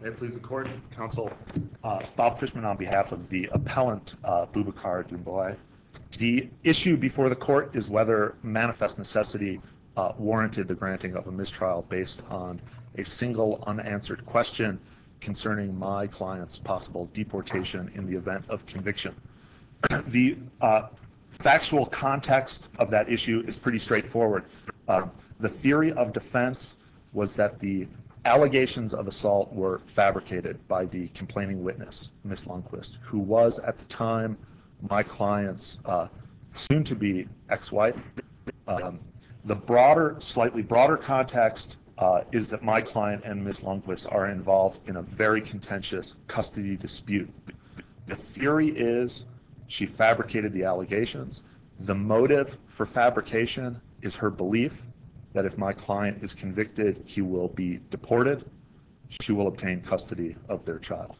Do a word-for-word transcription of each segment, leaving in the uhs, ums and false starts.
May it please the court, counsel, uh, Bob Fishman on behalf of the appellant uh, Boubacar Doumbouya. The issue before the court is whether manifest necessity uh, warranted the granting of a mistrial based on a single unanswered question concerning my client's possible deportation in the event of conviction. The uh, factual context of that issue is pretty straightforward. Uh, the theory of defense was that the allegations of assault were fabricated by the complaining witness, Miss Lundquist, who was at the time my client's uh, soon-to-be ex-wife. Um, the broader, slightly broader context uh, is that my client and Miss Lundquist are involved in a very contentious custody dispute. The theory is she fabricated the allegations. The motive for fabrication is her belief that if my client is convicted, he will be deported. She will obtain custody of their child.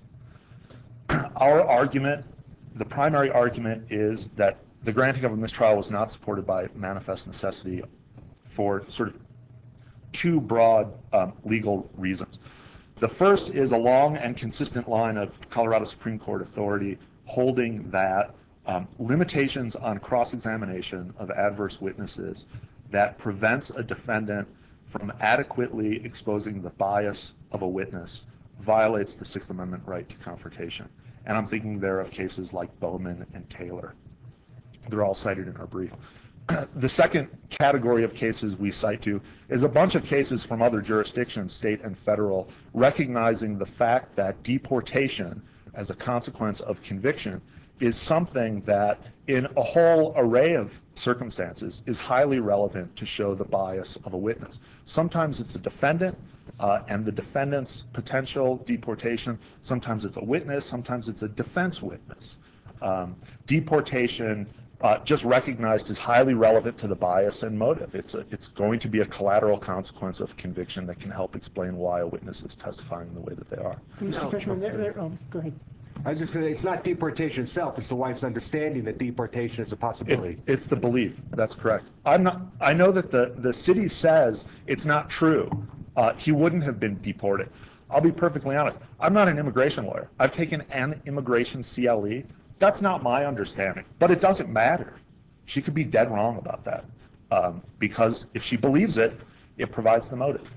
Our argument, the primary argument, is that the granting of a mistrial was not supported by manifest necessity for sort of two broad um, legal reasons. The first is a long and consistent line of Colorado Supreme Court authority holding that um, limitations on cross-examination of adverse witnesses that prevents a defendant from adequately exposing the bias of a witness violates the Sixth Amendment right to confrontation. And I'm thinking there of cases like Bowman and Taylor. They're all cited in our brief. The second category of cases we cite to is a bunch of cases from other jurisdictions, state and federal, recognizing the fact that deportation as a consequence of conviction is something that in a whole array of circumstances is highly relevant to show the bias of a witness. Sometimes it's a defendant uh, and the defendant's potential deportation. Sometimes it's a witness. Sometimes it's a defense witness. Um, deportation uh, just recognized is highly relevant to the bias and motive. It's, a, it's going to be a collateral consequence of conviction that can help explain why a witness is testifying the way that they are. Mister Fishman, there, there, oh, go ahead. I was just going to say, it's not deportation itself, it's the wife's understanding that deportation is a possibility. It's, it's the belief, that's correct. I'm not, I know that the, the city says it's not true. Uh, he wouldn't have been deported. I'll be perfectly honest, I'm not an immigration lawyer. I've taken an immigration C L E. That's not my understanding, but it doesn't matter. She could be dead wrong about that um, because if she believes it, it provides the motive.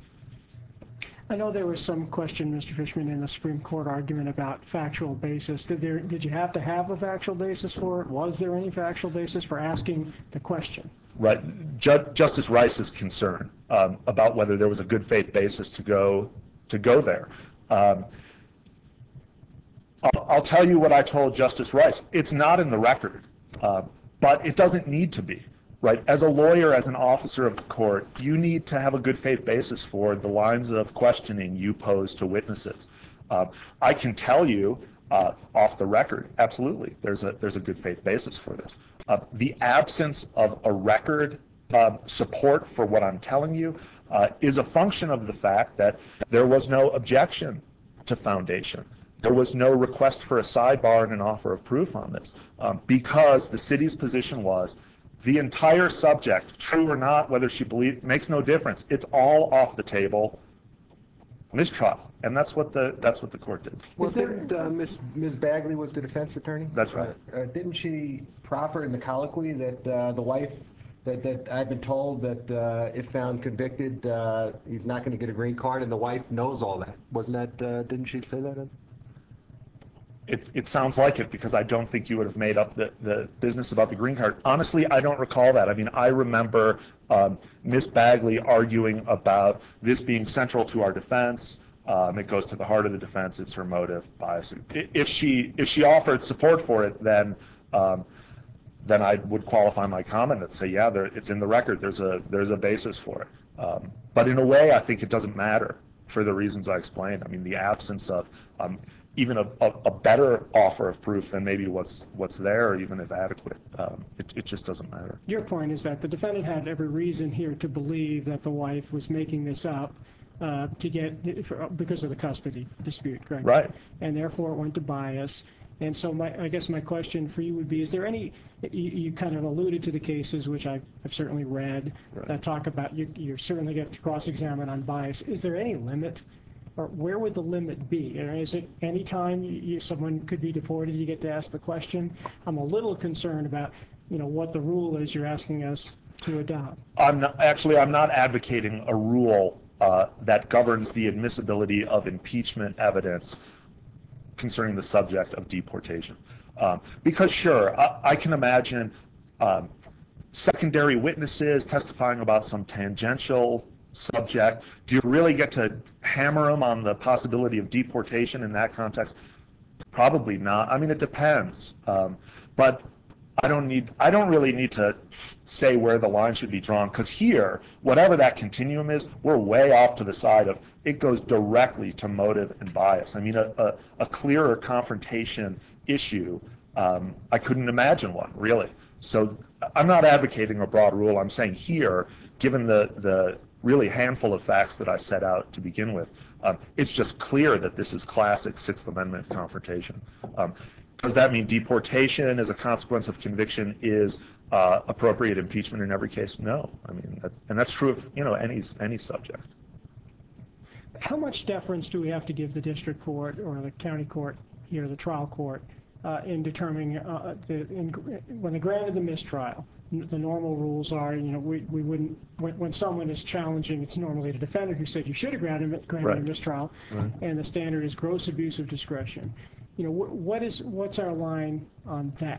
I know there was some question, Mister Fishman, in the Supreme Court argument about factual basis. Did there, did you have to have a factual basis for it? Was there any factual basis for asking the question? Right. Ju Justice Rice's concern um, about whether there was a good faith basis to go to go there. Um, I'll, I'll tell you what I told Justice Rice. It's not in the record, uh, but it doesn't need to be. Right. As a lawyer, as an officer of the court, you need to have a good faith basis for the lines of questioning you pose to witnesses. Uh, I can tell you uh, off the record, absolutely, there's a there's a good faith basis for this. Uh, the absence of a record uh, support for what I'm telling you uh, is a function of the fact that there was no objection to foundation. There was no request for a sidebar and an offer of proof on this um, because the city's position was the entire subject, true or not, whether she believes, makes no difference. It's all off the table. Mistrial, and that's what the that's what the court did. Was there uh, Miss Miss Bagley was the defense attorney? That's right. Uh, uh, didn't she proffer in the colloquy that uh, the wife that that I've been told that uh, if found convicted, uh, he's not going to get a green card, and the wife knows all that? Wasn't that? Uh, didn't she say that? It, it sounds like it because I don't think you would have made up the, the business about the green card. Honestly, I don't recall that. I mean, I remember um, Miss Bagley arguing about this being central to our defense. Um, it goes to the heart of the defense. It's her motive, bias. If she if she offered support for it, then um, then I would qualify my comment and say, yeah, there, it's in the record. There's a there's a basis for it. Um, but in a way, I think it doesn't matter for the reasons I explained. I mean, the absence of um, even a, a, a better offer of proof than maybe what's what's there, or even if adequate, um, it, it just doesn't matter. Your point is that the defendant had every reason here to believe that the wife was making this up uh, to get for, because of the custody dispute, correct? Right. And therefore it went to bias. And so my, I guess my question for you would be, is there any, you, you kind of alluded to the cases, which I've, I've certainly read, right. that talk about, you, you certainly get to cross-examine on bias. Is there any limit or where would the limit be? And is it any time you, you, someone could be deported, you get to ask the question? I'm a little concerned about, you know, what the rule is you're asking us to adopt. I'm not, actually, I'm not advocating a rule uh, that governs the admissibility of impeachment evidence concerning the subject of deportation. Um, because sure, I, I can imagine um, secondary witnesses testifying about some tangential subject. Do you really get to hammer them on the possibility of deportation in that context? Probably not. I mean, it depends. Um, but I don't need, I don't really need to say where the line should be drawn, because here, whatever that continuum is, we're way off to the side of, it goes directly to motive and bias. I mean, a, a, a clearer confrontation issue, um, I couldn't imagine one, really. So I'm not advocating a broad rule. I'm saying here, given the, the really handful of facts that I set out to begin with, um, it's just clear that this is classic Sixth Amendment confrontation. Um, Does that mean deportation as a consequence of conviction is uh, appropriate impeachment in every case? No. I mean, that's, and that's true of, you know, any any subject. How much deference do we have to give the district court or the county court here, the trial court, uh, in determining uh, the, in, when they granted the mistrial? The normal rules are, you know, we, we wouldn't, when, when someone is challenging, it's normally the defendant who said you should have granted, granted Right. a mistrial, Right. and the standard is gross abuse of discretion. You know, what is, what's our line on that?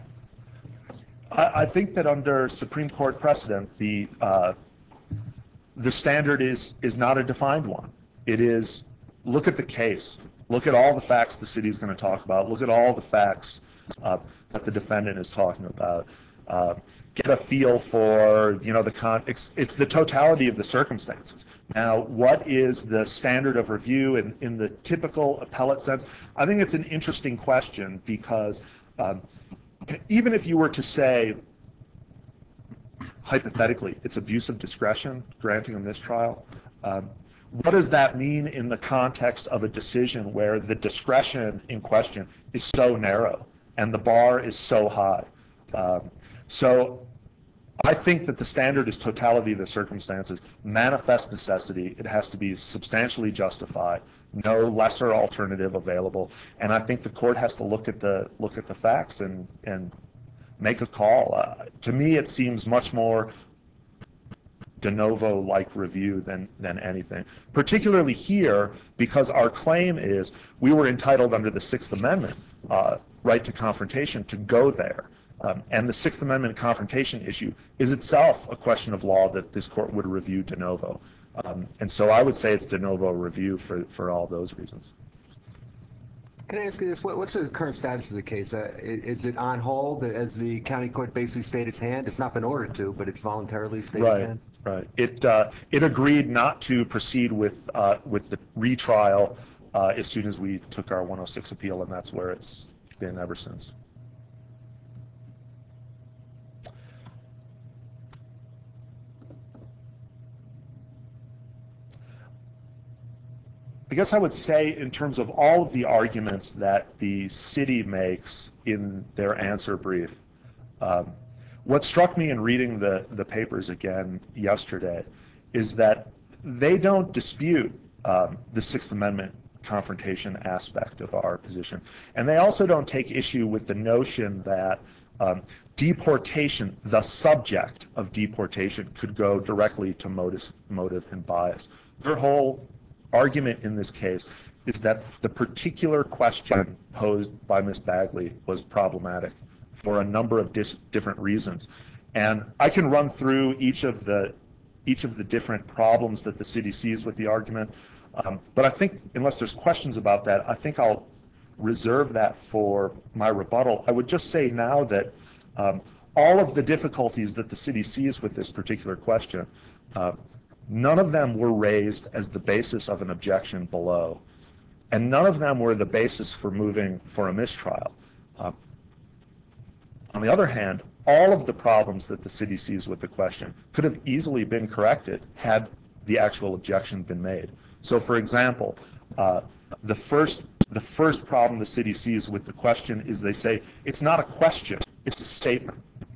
I, I think that under Supreme Court precedent, the uh, the standard is is not a defined one. It is, look at the case, look at all the facts the city is going to talk about, look at all the facts uh, that the defendant is talking about. Uh, get a feel for, you know, the con. It's, it's the totality of the circumstances. Now, what is the standard of review in, in the typical appellate sense? I think it's an interesting question because um, even if you were to say, hypothetically, it's abuse of discretion, granting a mistrial, um, what does that mean in the context of a decision where the discretion in question is so narrow and the bar is so high? Um, so I think that the standard is totality of the circumstances, manifest necessity. It has to be substantially justified, no lesser alternative available, and I think the court has to look at the look at the facts and and make a call. Uh, to me, it seems much more de novo-like review than than anything. Particularly here, because our claim is we were entitled under the Sixth Amendment uh, right to confrontation to go there. Um, and the Sixth Amendment confrontation issue is itself a question of law that this court would review de novo. Um, and so I would say it's de novo review for, for all those reasons. Can I ask you this? What, what's the current status of the case? Uh, i- is it on hold as the county court basically stayed its hand? It's not been ordered to, but it's voluntarily stayed its Right, hand? right. It, uh, it agreed not to proceed with, uh, with the retrial uh, as soon as we took our one oh six appeal, and that's where it's been ever since. I guess I would say in terms of all of the arguments that the city makes in their answer brief, um, what struck me in reading the, the papers again yesterday is that they don't dispute um, the Sixth Amendment confrontation aspect of our position. And they also don't take issue with the notion that um, deportation, the subject of deportation, could go directly to motive, motive and bias. Their whole argument in this case is that the particular question posed by Miz Bagley was problematic for a number of dis- different reasons. And I can run through each of the each of the different problems that the city sees with the argument. Um, but I think, unless there's questions about that, I think I'll reserve that for my rebuttal. I would just say now that um, all of the difficulties that the city sees with this particular question, uh, none of them were raised as the basis of an objection below, and none of them were the basis for moving for a mistrial. Uh, on the other hand, all of the problems that the city sees with the question could have easily been corrected had the actual objection been made. So, for example, uh, the first the first problem the city sees with the question is they say it's not a question, it's a statement.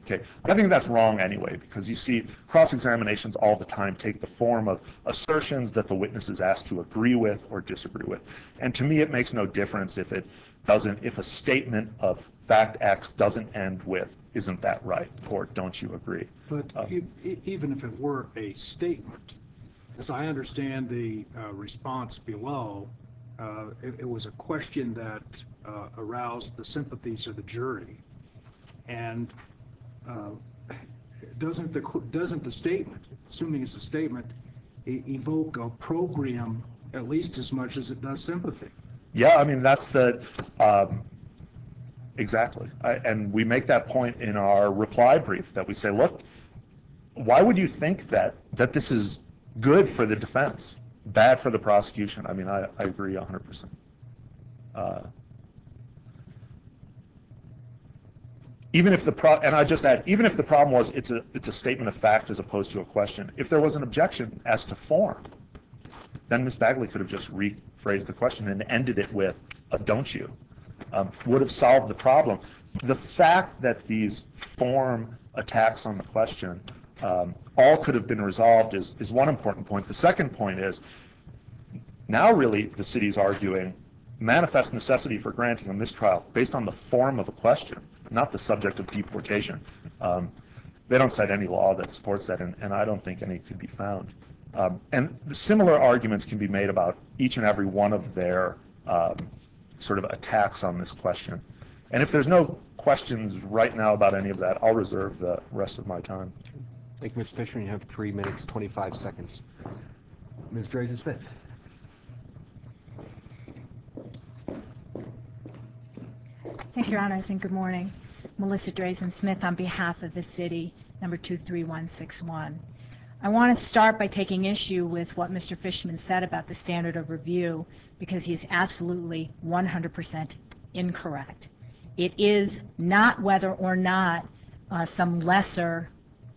Okay, I think that's wrong anyway, because you see cross-examinations all the time take the form of assertions that the witness is asked to agree with or disagree with. And to me, it makes no difference if it doesn't, if a statement of fact X doesn't end with, isn't that right, or don't you agree? But Um, e- e- even if it were a statement, as I understand the uh, response below, uh, it, it was a question that uh, aroused the sympathies of the jury. And uh, doesn't the doesn't the statement, assuming it's a statement, e- evoke a program at least as much as it does sympathy? Yeah, I mean, that's the, um, exactly. I, and we make that point in our reply brief that we say, look, why would you think that, that this is good for the defense, bad for the prosecution? I mean, I, I agree one hundred percent. Uh, even if the pro, and I just add, even if the problem was it's a, it's a statement of fact as opposed to a question, if there was an objection as to form, then Miz Bagley could have just rephrased the question and ended it with a don't you, um, would have solved the problem. The fact that these form attacks on the question um, all could have been resolved is, is one important point. The second point is now really the city's arguing manifest necessity for granting a mistrial based on the form of a question, not the subject of deportation. Um, they don't cite any law that supports that, and, and I don't think any could be found. Um, and the similar arguments can be made about each and every one of their um, sort of attacks on this question. And if there's no questions right now about any of that, I'll reserve the rest of my time. Thank you, Miz Fisher. You have three minutes, twenty-five seconds. Miz Drazen-Smith. Thank you, Your Honors, and good morning. Melissa Drazen-Smith on behalf of the city, number two three one six one. I want to start by taking issue with what Mister Fishman said about the standard of review, because he is absolutely one hundred percent incorrect. It is not whether or not uh, some lesser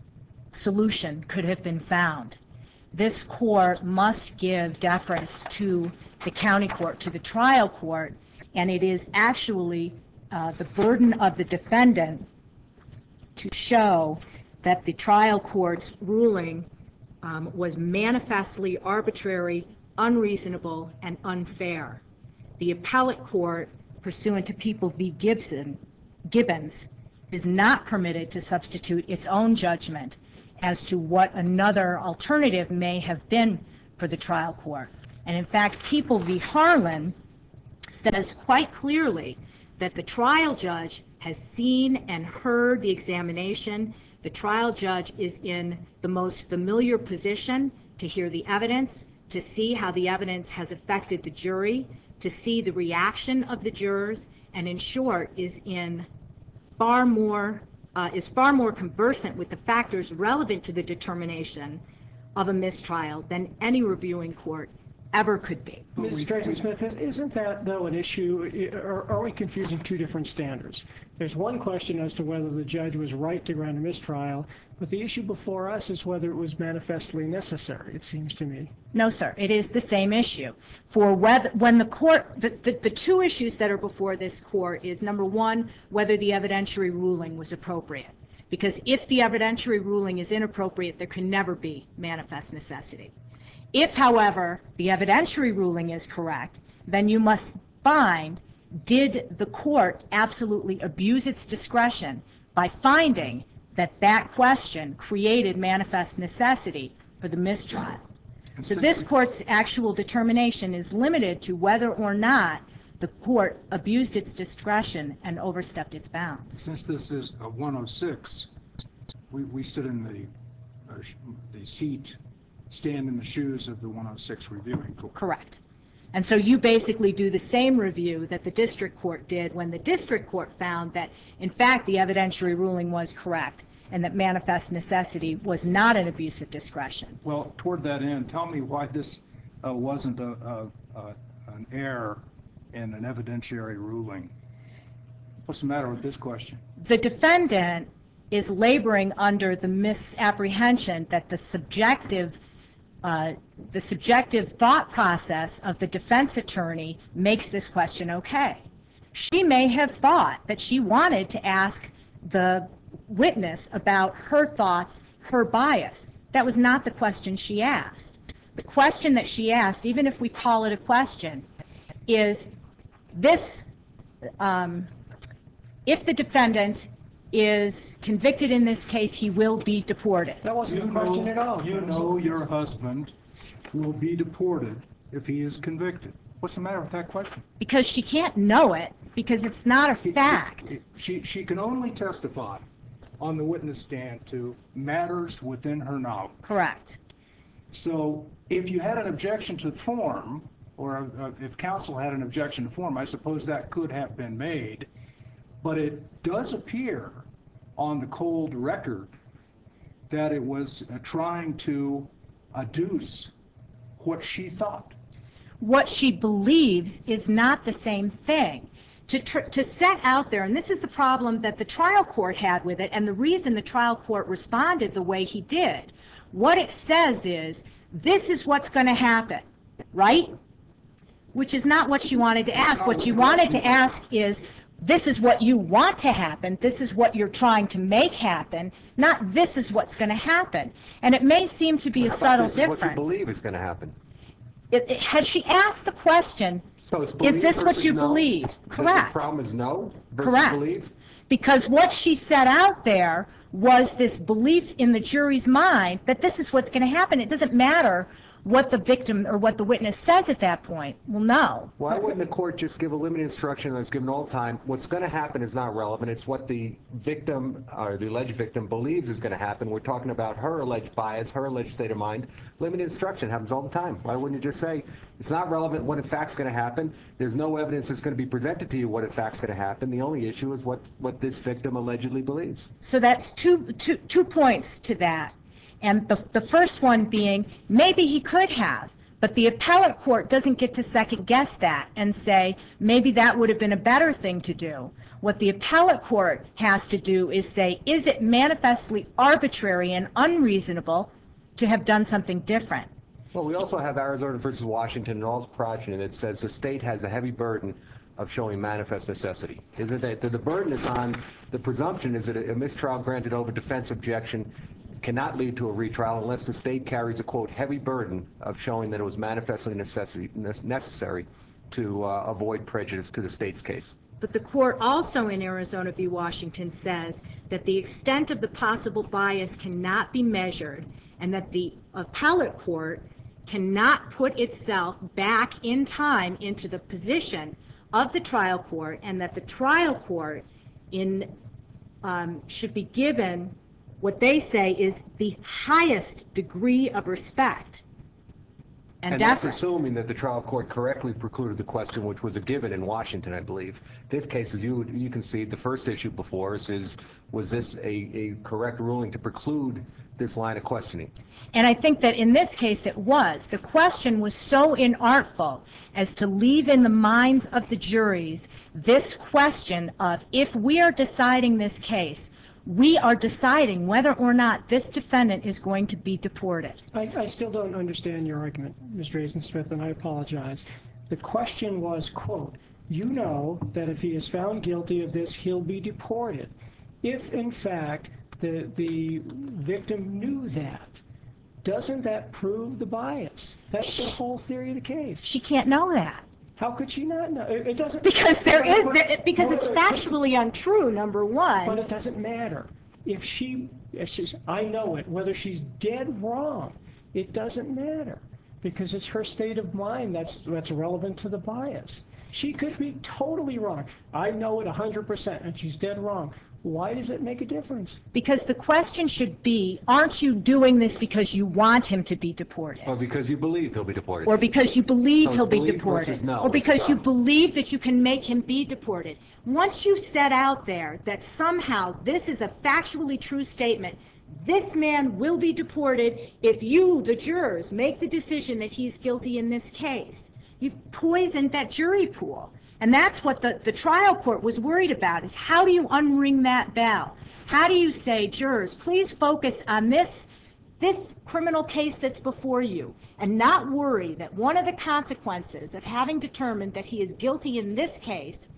solution could have been found. This court must give deference to the county court, to the trial court, and it is actually uh, the burden of the defendant to show that the trial court's ruling um, was manifestly arbitrary, unreasonable, and unfair. The appellate court, pursuant to People v. Gibson, Gibbons, is not permitted to substitute its own judgment as to what another alternative may have been for the trial court. And in fact, People v. Harlan says quite clearly that the trial judge has seen and heard the examination. The trial judge is in the most familiar position to hear the evidence, to see how the evidence has affected the jury, to see the reaction of the jurors, and in short, is in far more uh, is far more conversant with the factors relevant to the determination of a mistrial than any reviewing court ever could be. Miz Drazen-Smith, isn't that, though, an issue? Or are we confusing two different standards? There's one question as to whether the judge was right to grant a mistrial, but the issue before us is whether it was manifestly necessary, it seems to me. No, sir. It is the same issue. For whether, when the court, the, the, the two issues that are before this court is, number one, whether the evidentiary ruling was appropriate. Because if the evidentiary ruling is inappropriate, there can never be manifest necessity. If, however, the evidentiary ruling is correct, then you must find, did the court absolutely abuse its discretion by finding that that question created manifest necessity for the mistrial? So this court's actual determination is limited to whether or not the court abused its discretion and overstepped its bounds. Since this is a one oh six, we, we sit in the, uh, sh- the seat, stand in the shoes of the one oh six reviewing court. Correct. And so you basically do the same review that the district court did when the district court found that, in fact, the evidentiary ruling was correct and that manifest necessity was not an abuse of discretion. Well, toward that end, tell me why this uh, wasn't a, a, a, an error in an evidentiary ruling. What's the matter with this question? The defendant is laboring under the misapprehension that the subjective uh, the subjective thought process of the defense attorney makes this question okay. She may have thought that she wanted to ask the witness about her thoughts, her bias. That was not the question she asked. The question that she asked, even if we call it a question, is this, um, if the defendant is convicted in this case, he will be deported. That wasn't You the question know- at all. You know your husband will be deported if he is convicted. What's the matter with that question? Because she can't know it, because it's not a fact. She, she can only testify on the witness stand to matters within her knowledge. Correct. So if you had an objection to form, or uh, if counsel had an objection to form, I suppose that could have been made. But it does appear on the cold record that it was uh, trying to adduce what she thought. What she believes is not the same thing. To, tr- to set out there, and this is the problem that the trial court had with it, and the reason the trial court responded the way he did. What it says is, this is what's going to happen, right? Which is not what she wanted to ask. What she wanted to ask is, this is what you want to happen, this is what you're trying to make happen, not this is what's going to happen. And it may seem to be a How about subtle this is what you difference. believe is going to happen? It- it- Had she asked the question, So it's is believe this what versus you no? believe? The- Correct. The problem is no versus Correct. believe? Because what she set out there was this belief in the jury's mind that this is what's going to happen. It doesn't matter what the victim or what the witness says at that point. Well, no. Why wouldn't the court just give a limited instruction that's given all the time? What's going to happen is not relevant. It's what the victim or the alleged victim believes is going to happen. We're talking about her alleged bias, her alleged state of mind. Limited instruction happens all the time. Why wouldn't you just say it's not relevant what in fact's going to happen? There's no evidence that's going to be presented to you what in fact's going to happen. The only issue is what what this victim allegedly believes. So that's two, two, two points to that. And the, the first one being, maybe he could have, but the appellate court doesn't get to second guess that and say, maybe that would have been a better thing to do. What the appellate court has to do is say, is it manifestly arbitrary and unreasonable to have done something different? Well, we also have Arizona versus Washington and all its progeny that says the state has a heavy burden of showing manifest necessity. Is it that the burden is on the presumption is that a mistrial granted over defense objection cannot lead to a retrial unless the state carries a, quote, heavy burden of showing that it was manifestly necessity, necessary to uh, avoid prejudice to the state's case. But the court also in Arizona v. Washington says that the extent of the possible bias cannot be measured and that the appellate court cannot put itself back in time into the position of the trial court, and that the trial court in um, should be given what they say is the highest degree of respect and, And that's deference. assuming that the trial court correctly precluded the question, which was a given in Washington, I believe. This case, as you you can see, the first issue before us is, was this a, a correct ruling to preclude this line of questioning? And I think that in this case it was. The question was so inartful as to leave in the minds of the juries this question of, if we are deciding this case, we are deciding whether or not this defendant is going to be deported. I, I still don't understand your argument, Miz Drazen-Smith, and I apologize. The question was, quote, you know that if he is found guilty of this, he'll be deported. If, in fact, the, the victim knew that, doesn't that prove the bias? That's the whole theory of the case. She can't know that. How could she not know? It, it doesn't... Because there is, But- because it's but- factually untrue, number But one. it doesn't matter. If she, if she's, I know it, whether she's dead wrong, it doesn't matter. Because it's her state of mind that's, that's relevant to the bias. She could be totally wrong. I know it one hundred percent, and she's dead wrong. Why does it make a difference? Because the question should be, aren't you doing this because you want him to be deported? Well, because you believe he'll be deported. Or because you believe So he'll it's be believe deported? versus no. Or because you It's, uh, believe that you can make him be deported? Once you set out there that somehow this is a factually true statement, this man will be deported if you, the jurors, make the decision that he's guilty in this case, you've poisoned that jury pool. And that's what the, the trial court was worried about, is how do you unring that bell? How do you say, jurors, please focus on this, this criminal case that's before you, and not worry that one of the consequences of having determined that he is guilty in this case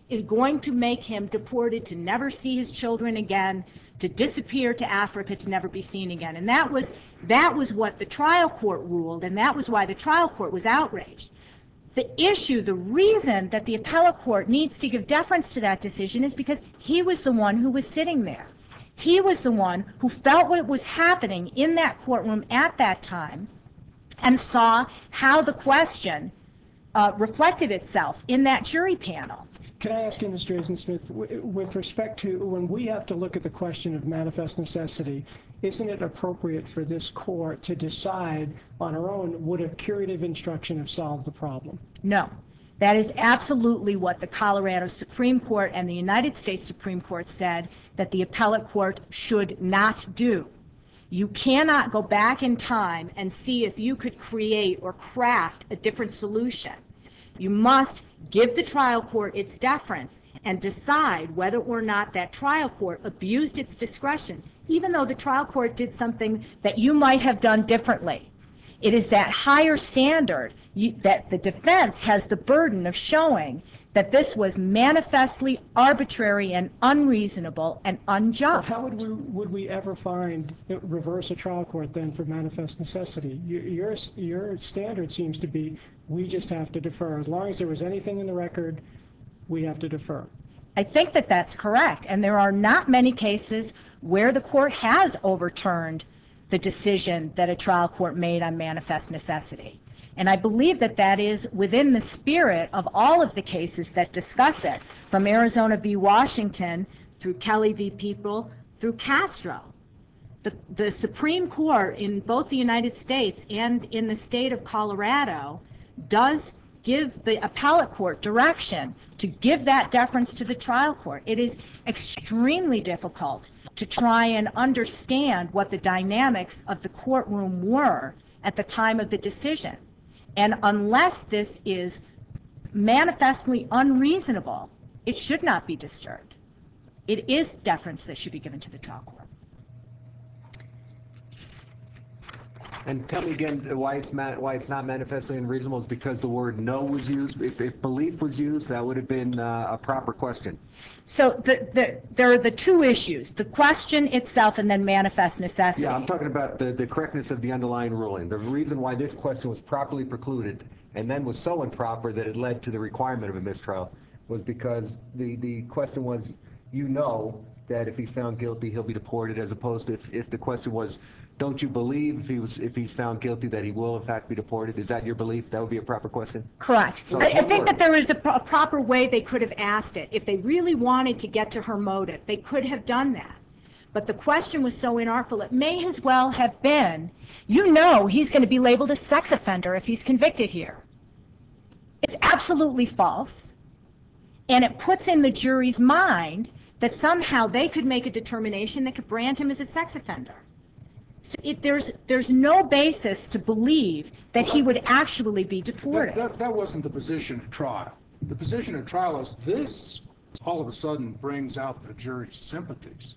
is going to make him deported to never see his children again, to disappear to Africa, to never be seen again. And that was, that was what the trial court ruled, and that was why the trial court was outraged. The issue, the reason that the appellate court needs to give deference to that decision is because he was the one who was sitting there. He was the one who felt what was happening in that courtroom at that time and saw how the question uh, reflected itself in that jury panel. Can I ask you, Miz Drazen-Smith, with respect to when we have to look at the question of manifest necessity, isn't it appropriate for this court to decide on our own, would a curative instruction have solved the problem? No. That is absolutely what the Colorado Supreme Court and the United States Supreme Court said that the appellate court should not do. You cannot go back in time and see if you could create or craft a different solution. You must give the trial court its deference and decide whether or not that trial court abused its discretion, even though the trial court did something that you might have done differently. It is that higher standard you, that the defense has the burden of showing that this was manifestly arbitrary and unreasonable and unjust. Well, how would we, would we ever find, reverse a trial court then for manifest necessity? Your, your, your standard seems to be we just have to defer. As long as there was anything in the record, we have to defer. I think that that's correct, and there are not many cases where the court has overturned the decision that a trial court made on manifest necessity. And I believe that that is within the spirit of all of the cases that discuss it, from Arizona v. Washington through Kelly v. People through Castro. The, the Supreme Court in both the United States and in the state of Colorado does give the appellate court direction to give that deference to the trial court. It is extremely difficult to try and understand what the dynamics of the courtroom were at the time of the decision. And unless this is manifestly unreasonable, it should not be disturbed. It is deference that should be given to the trial court. And tell me again why it's man, why it's not manifestly unreasonable is because the word no was used. If, if belief was used, that would have been uh, a proper question. So the, the, there are the two issues, the question itself and then manifest necessity. Yeah, I'm talking about the, the correctness of the underlying ruling. The reason why this question was properly precluded and then was so improper that it led to the requirement of a mistrial was because the, the question was, you know that if he's found guilty, he'll be deported, as opposed to if, if the question was, don't you believe if he was if he's found guilty that he will in fact be deported? Is that your belief? That would be a proper question? Correct. So I, I think word. that there is a, pro- a proper way they could have asked it. If they really wanted to get to her motive, they could have done that. But the question was so inartful, it may as well have been, you know he's going to be labeled a sex offender if he's convicted here. It's absolutely false. And it puts in the jury's mind that somehow they could make a determination that could brand him as a sex offender. So it, there's there's no basis to believe that he would actually be deported. That, that, that wasn't the position at trial. The position at trial is this all of a sudden brings out the jury's sympathies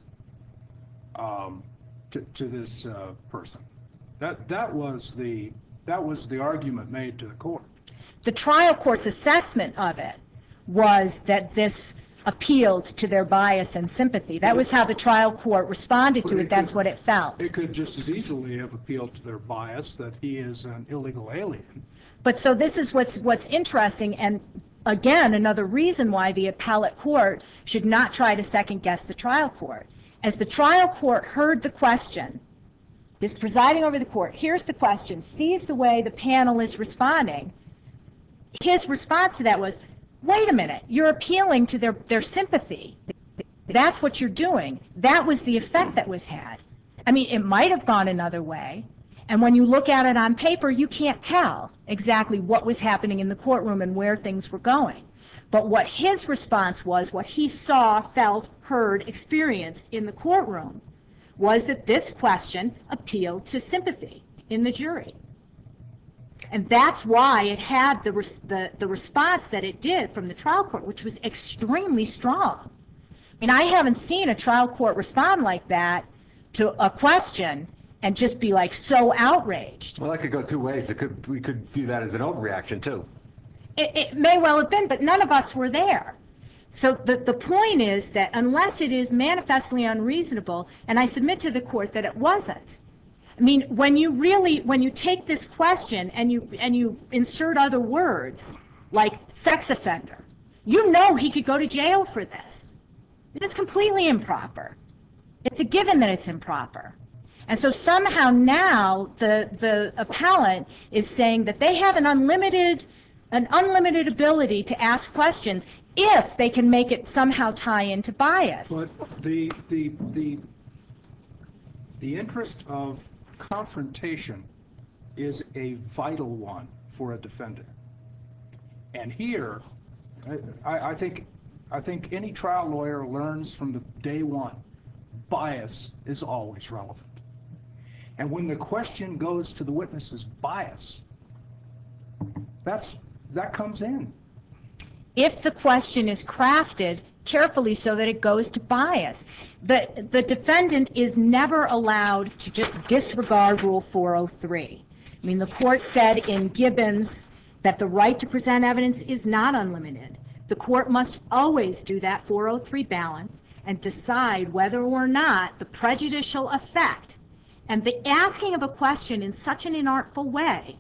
um, to, to this uh, person. That that was the that was the argument made to the court. The trial court's assessment of it was that this appealed to their bias and sympathy. That was how the trial court responded to it. That's what it felt. It could just as easily have appealed to their bias that he is an illegal alien. But so this is what's what's interesting, and again, another reason why the appellate court should not try to second guess the trial court. As the trial court heard the question, is presiding over the court, hears the question, sees the way the panel is responding, his response to that was, wait a minute, you're appealing to their, their sympathy. That's what you're doing. That was the effect that was had. I mean, it might have gone another way, and when you look at it on paper, you can't tell exactly what was happening in the courtroom and where things were going. But what his response was, what he saw, felt, heard, experienced in the courtroom, was that this question appealed to sympathy in the jury. And that's why it had the, res- the, the response that it did from the trial court, which was extremely strong. I mean, I haven't seen a trial court respond like that to a question and just be like so outraged. Well, that could go two ways. It could we could view that as an overreaction too. It, it may well have been, but none of us were there. So the, the point is that unless it is manifestly unreasonable, and I submit to the court that it wasn't. I mean, when you really, when you take this question and you, and you insert other words, like sex offender, you know he could go to jail for this. It is completely improper. It's a given that it's improper. And so somehow now the, the appellant is saying that they have an unlimited, an unlimited ability to ask questions if they can make it somehow tie into bias. But the, the, the, the interest of confrontation is a vital one for a defendant. And here, I, I think, I think any trial lawyer learns from the day one, bias is always relevant. And when the question goes to the witness's bias, that's, that comes in. If the question is crafted carefully so that it goes to bias, the, the defendant is never allowed to just disregard Rule four oh three. I mean, the court said in Gibbons that the right to present evidence is not unlimited. The court must always do that four oh three balance and decide whether or not the prejudicial effect and the asking of a question in such an inartful way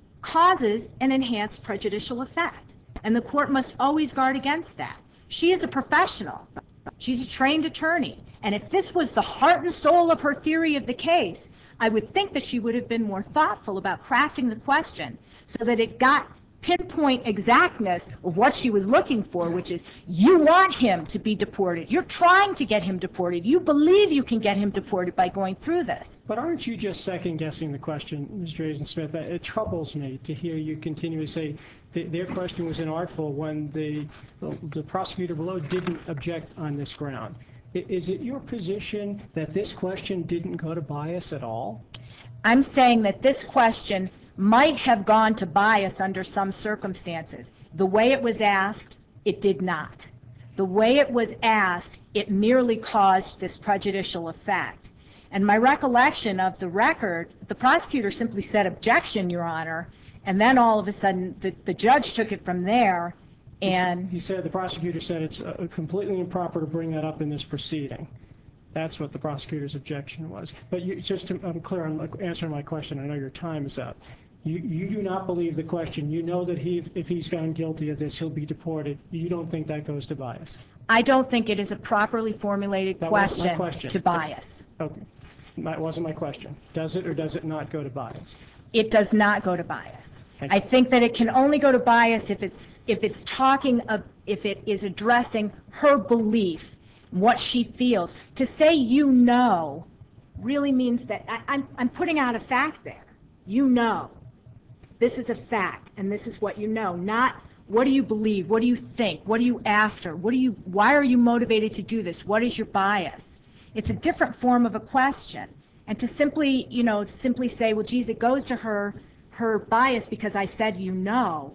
causes an enhanced prejudicial effect. And the court must always guard against that. She is a professional. She's a trained attorney. And if this was the heart and soul of her theory of the case, I would think that she would have been more thoughtful about crafting the question so that it got pinpoint exactness of what she was looking for, which is, you want him to be deported. You're trying to get him deported. You believe you can get him deported by going through this. But aren't you just second-guessing the question, Miz Drazen-Smith? It troubles me to hear you continue to say that their question was inartful when the, the prosecutor below didn't object on this ground. Is it your position that this question didn't go to bias at all? I'm saying that this question might have gone to bias under some circumstances. The way it was asked, it did not. The way it was asked, it merely caused this prejudicial effect. And my recollection of the record, the prosecutor simply said, objection, Your Honor, and then all of a sudden the, the judge took it from there and... He said, the prosecutor said it's uh, completely improper to bring that up in this proceeding. That's what the prosecutor's objection was. But you, just to, I'm clear on answering my question, I know your time is up. You, you do not believe the question. You know that he, if he's found guilty of this, he'll be deported. You don't think that goes to bias? I don't think it is a properly formulated That was my question, question. to bias. Okay. That wasn't my question. Does it or does it not go to bias? It does not go to bias. Thank you. I think that it can only go to bias if it's, if it's talking, of, if it is addressing her belief, what she feels. To say you know really means that I, I'm, I'm putting out a fact there. You know. This is a fact, and this is what you know, not what do you believe, what do you think, what are you after, what do you, why are you motivated to do this, what is your bias? It's a different form of a question. And to simply, you know, simply say, well, geez, it goes to her, her bias because I said you know,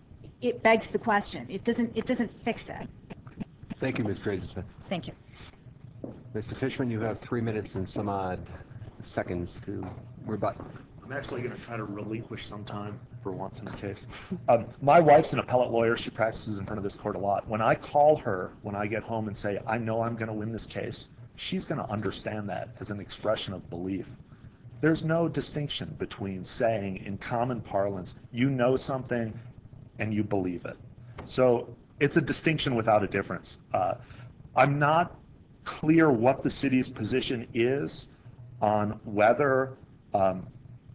it begs the question. It doesn't, it doesn't fix it. Thank you, Miz Drazen-Smith. Thank you. Mister Fishman, you have three minutes and some odd seconds to rebut. I'm actually going to try to relinquish some time for once in the case. Um, my wife's an appellate lawyer. She practices in front of this court a lot. When I call her, when I get home and say, I know I'm going to win this case, she's going to understand that as an expression of belief. There's no distinction between saying in common parlance, you know something and you believe it. So it's a distinction without a difference. Uh, I'm not clear what the city's position is on whether um,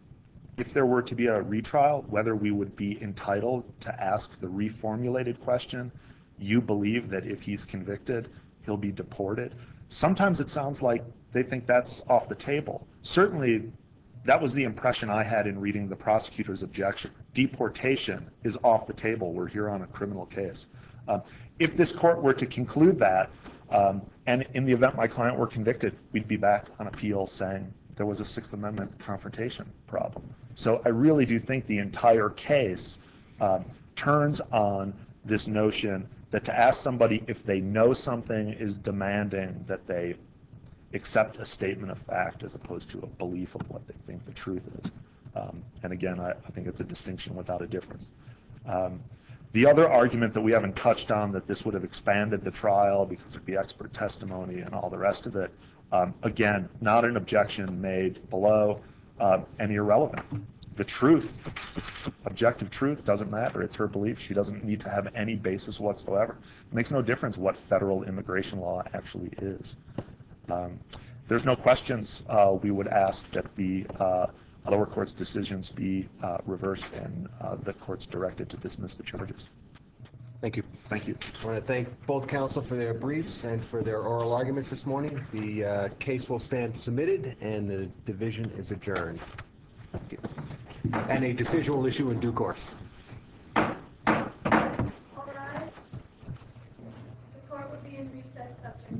if there were to be a retrial, whether we would be entitled to ask the reformulated question, you believe that if he's convicted, he'll be deported. Sometimes it sounds like they think that's off the table. Certainly, that was the impression I had in reading the prosecutor's objection. Deportation is off the table. We're here on a criminal case. Uh, if this court were to conclude that, um, and in the event my client were convicted, we'd be back on appeal saying there was a Sixth Amendment confrontation problem. So I really do think the entire case um, turns on this notion that to ask somebody if they know something is demanding that they accept a statement of fact as opposed to a belief of what they think the truth is. Um, and again, I, I think it's a distinction without a difference. Um, The other argument that we haven't touched on, that this would have expanded the trial because there'd be expert testimony and all the rest of it, um, again, not an objection made below, uh, and irrelevant. The truth, objective truth, doesn't matter. It's her belief. She doesn't need to have any basis whatsoever. It makes no difference what federal immigration law actually is. Um, if there's no questions, uh, we would ask that the uh, lower court's decisions be uh, reversed and uh, the court's directed to dismiss the charges. Thank you. Thank you. I want to thank both counsel for their briefs and for their oral arguments this morning. The uh, case will stand submitted, and the division is adjourned. Thank you. And a decision will issue in due course. All rise. The court will be in recess subject